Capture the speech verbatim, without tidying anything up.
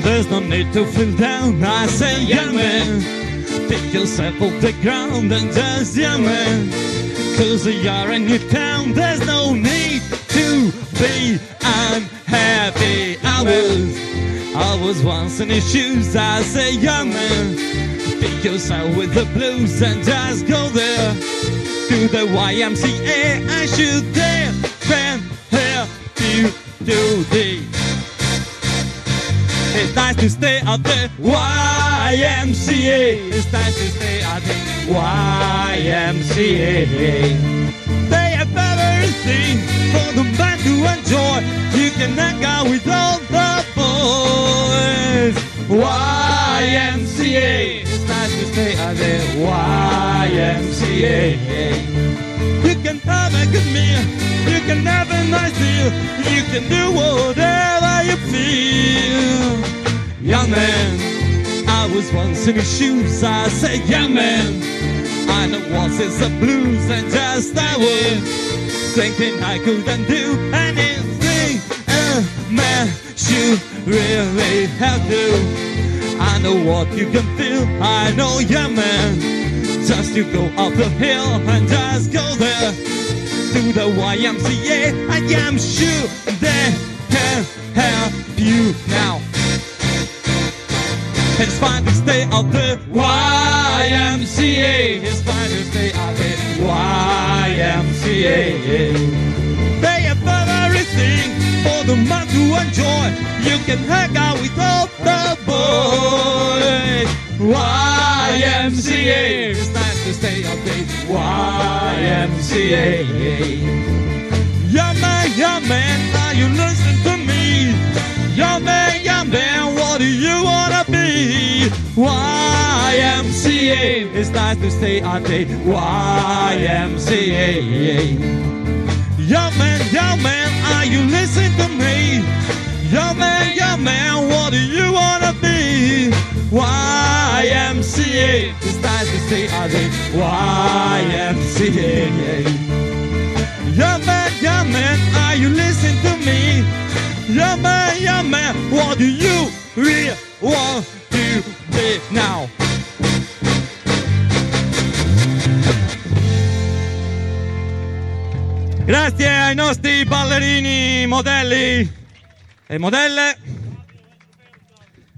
There's no need to feel down, I say, young man. Pick yourself off the ground and just, young man. Cause you're in your town, there's no need to be unhappy. I was, I was once in his shoes, I say, young man. Pick yourself with the blues and just go there. To the Y M C A, I should dare can help you do this. It's nice to stay at the Y M C A. It's nice to stay at the Y M C A. They have everything for the man to enjoy. You can hang out with all the boys. Y M C A. It's nice to stay at the Y M C A. You can have a good meal. You can have a nice deal. You can do whatever you feel. Young man, I was once in his shoes. I say, young man, I know what is the blues. And just I was thinking I couldn't do anything a man should really have to. I know what you can feel. I know, young man. Just you go up the hill and just go there to the Y M C A. I am sure they can help you now. It's fine to stay at the Y M C A. It's fine to stay at the Y M C A. They have everything for the man to enjoy. You can hang out with all the boys. Y M C A. It's nice to stay at the Y M C A. Young man, young man, are you listening to me? Young man, young man, what do you wanna be? Y M C A. It's nice to stay at the Y M C A. Young man, young man, are you listening to me? Young man, young man, what do you wanna be? Y M C A. It's nice to stay at the Y M C A. Young man, young man, are you listening to me? Young man, young man, what do you really want to be now? Grazie ai nostri ballerini, modelli e modelle.